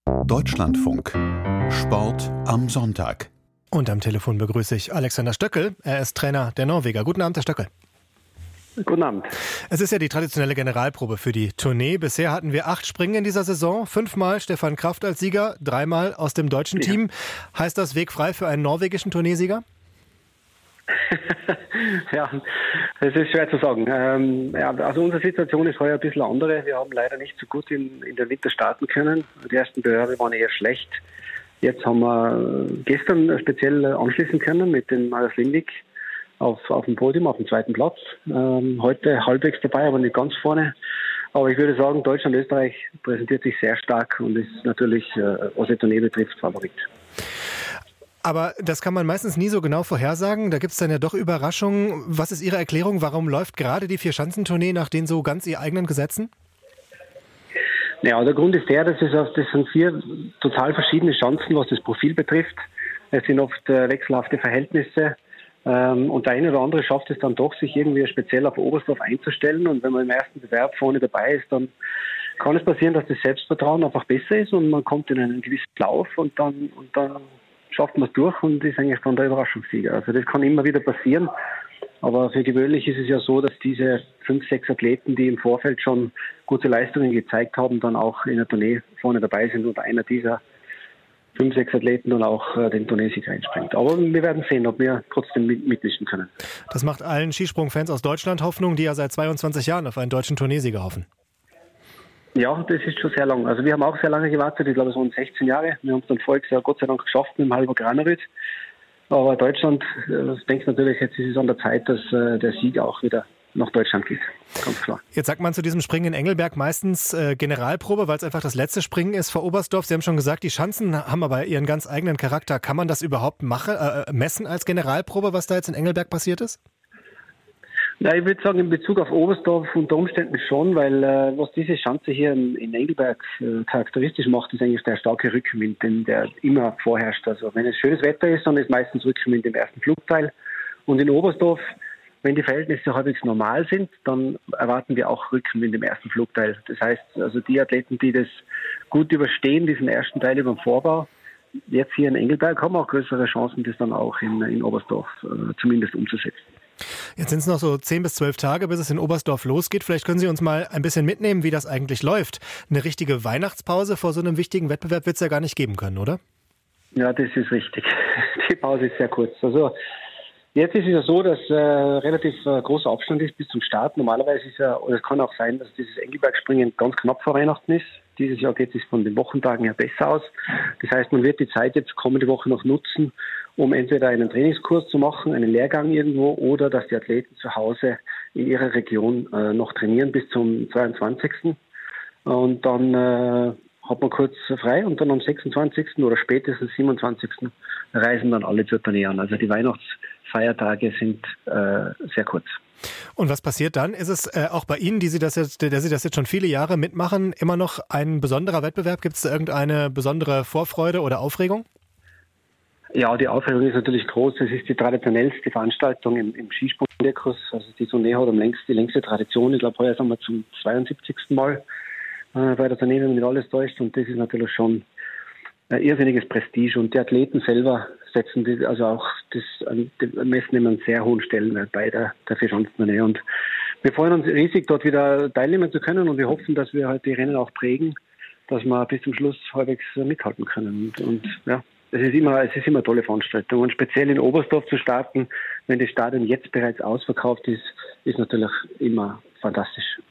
Deutschlandfunk. Sport am Sonntag. Und am Telefon begrüße ich Alexander Stöckel. Er ist Trainer der Norweger. Guten Abend, Herr Stöckel. Guten Abend. Es ist ja die traditionelle Generalprobe für die Tournee. Bisher hatten wir 8 Springen in dieser Saison. 5-mal Stefan Kraft als Sieger, 3-mal aus dem deutschen Team. Heißt das Weg frei für einen norwegischen Tourneesieger? Ja, das ist schwer zu sagen. Also unsere Situation ist heuer ein bisschen andere. Wir haben leider nicht so gut in der Winter starten können. Die ersten Bewerbe waren eher schlecht. Jetzt haben wir gestern speziell anschließen können mit dem Marius Lindvik auf dem Podium, auf dem 2. Platz. Heute halbwegs dabei, aber nicht ganz vorne. Aber ich würde sagen, Deutschland, Österreich präsentiert sich sehr stark und ist natürlich, was die Tournee betrifft, Favorit. Aber das kann man meistens nie so genau vorhersagen. Da gibt es dann ja doch Überraschungen. Was ist Ihre Erklärung? Warum läuft gerade die Vierschanzentournee nach den so ganz Ihren eigenen Gesetzen? Ja, der Grund ist das sind 4 total verschiedene Chancen, was das Profil betrifft. Es sind oft wechselhafte Verhältnisse. Und der eine oder andere schafft es dann doch, sich irgendwie speziell auf Oberstdorf einzustellen. Und wenn man im ersten Bewerb vorne dabei ist, dann kann es passieren, dass das Selbstvertrauen einfach besser ist und man kommt in einen gewissen Lauf und dann schafft man es durch und ist eigentlich dann der Überraschungssieger. Also das kann immer wieder passieren. Aber für gewöhnlich ist es ja so, dass diese 5, 6 Athleten, die im Vorfeld schon gute Leistungen gezeigt haben, dann auch in der Tournee vorne dabei sind und einer dieser 5, 6 Athleten dann auch den Tourneesieg einspringt. Aber wir werden sehen, ob wir trotzdem mitmischen können. Das macht allen Skisprung-Fans aus Deutschland Hoffnung, die ja seit 22 Jahren auf einen deutschen Tourneesieger hoffen. Ja, das ist schon sehr lang. Also wir haben auch sehr lange gewartet, ich glaube es waren 16 Jahre. Wir haben es dann voriges Jahr Gott sei Dank geschafft mit dem Halvor Granerud. Aber Deutschland denkt natürlich, jetzt ist es an der Zeit, dass der Sieg auch wieder nach Deutschland geht. Ganz klar. Jetzt sagt man zu diesem Springen in Engelberg meistens Generalprobe, weil es einfach das letzte Springen ist vor Oberstdorf. Sie haben schon gesagt, die Schanzen haben aber ihren ganz eigenen Charakter. Kann man das überhaupt messen als Generalprobe, was da jetzt in Engelberg passiert ist? Ja, ich würde sagen, in Bezug auf Oberstdorf unter Umständen schon, weil was diese Schanze hier in Engelberg charakteristisch macht, ist eigentlich der starke Rückenwind, der immer vorherrscht. Also wenn es schönes Wetter ist, dann ist meistens Rückenwind im ersten Flugteil. Und in Oberstdorf, wenn die Verhältnisse halbwegs normal sind, dann erwarten wir auch Rückenwind im ersten Flugteil. Das heißt, also die Athleten, die das gut überstehen, diesen ersten Teil über den Vorbau, jetzt hier in Engelberg, haben auch größere Chancen, das dann auch in Oberstdorf zumindest umzusetzen. Jetzt sind es noch so 10 bis 12 Tage, bis es in Oberstdorf losgeht. Vielleicht können Sie uns mal ein bisschen mitnehmen, wie das eigentlich läuft. Eine richtige Weihnachtspause vor so einem wichtigen Wettbewerb wird es ja gar nicht geben können, oder? Ja, das ist richtig. Die Pause ist sehr kurz. Also jetzt ist es ja so, dass relativ großer Abstand ist bis zum Start. Normalerweise ist oder es kann auch sein, dass dieses Engelbergspringen ganz knapp vor Weihnachten ist. Dieses Jahr geht es von den Wochentagen her besser aus. Das heißt, man wird die Zeit jetzt kommende Woche noch nutzen, um entweder einen Trainingskurs zu machen, einen Lehrgang irgendwo, oder dass die Athleten zu Hause in ihrer Region noch trainieren bis zum 22. Und dann hat man kurz frei und dann am 26. oder spätestens 27. reisen dann alle zur Tournee an. Also die Weihnachtsfeiertage sind sehr kurz. Und was passiert dann? Ist es auch bei Ihnen, der Sie das jetzt schon viele Jahre mitmachen, immer noch ein besonderer Wettbewerb? Gibt es da irgendeine besondere Vorfreude oder Aufregung? Ja, die Aufregung ist natürlich groß. Es ist die traditionellste Veranstaltung im Skisprung-Zirkus. Also die Tournee hat die längste Tradition. Ich glaube, heuer sind wir zum 72. Mal bei der Tournee, wenn mich nicht alles täuscht. Und das ist natürlich schon ein irrsinniges Prestige. Und die Athleten selber messen immer einen sehr hohen Stellenwert bei der Vierschanzentournee. Und wir freuen uns riesig, dort wieder teilnehmen zu können. Und wir hoffen, dass wir halt die Rennen auch prägen, dass wir bis zum Schluss halbwegs mithalten können. Und ja. Es ist immer eine tolle Veranstaltung. Und speziell in Oberstdorf zu starten, wenn das Stadion jetzt bereits ausverkauft ist, ist natürlich immer fantastisch.